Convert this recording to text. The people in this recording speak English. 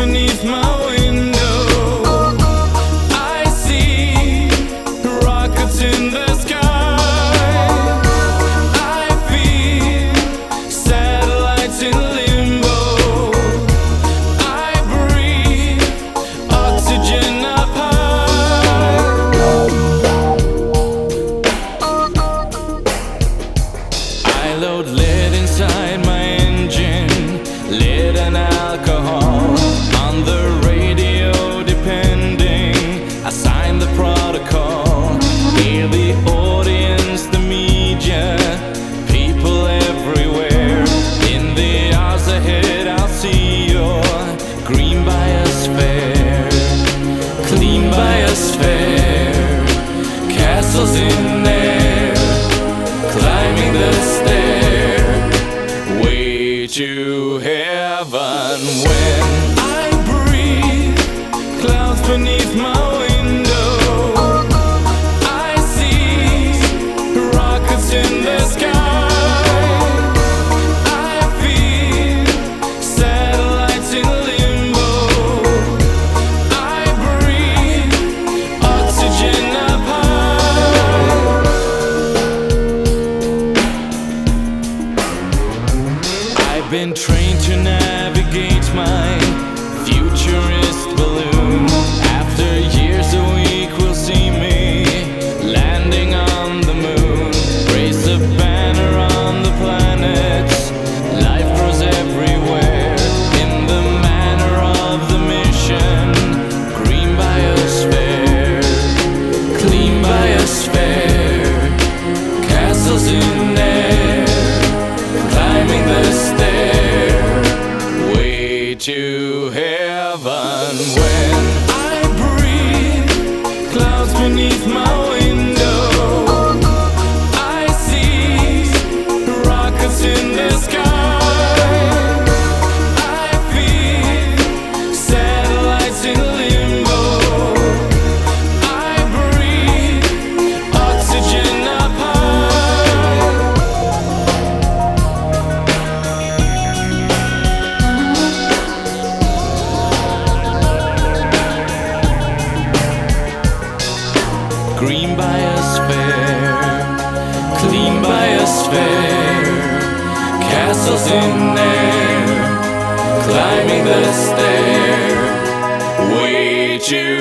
beneath my window. I see rockets in the sky. I feel satellites in limbo. I breathe oxygen up high. I load lead inside my engine, lead and alcohol on the radio depending. I sign the protocol. Hear the audience, the media, people everywhere. In the hours ahead I'll see your green biosphere, clean biosphere, castles in air, climbing the stair, way to heaven. When I breathe clouds beneath my window, I see rockets in the sky. I feel satellites in limbo. I breathe oxygen up high. I've been trained to navigate my futurist balloon. After years a week will see me landing on the moon. Raise a banner on the planets. Life grows everywhere in the manner of the mission. Green biosphere, clean biosphere, castles in air, climbing the stair, way to heaven. When I breathe clouds beneath my window, I see rockets in the sky. I feel satellites in limbo. I breathe oxygen up high. Green biosphere, clean biosphere, castles in air, climbing the stair, way to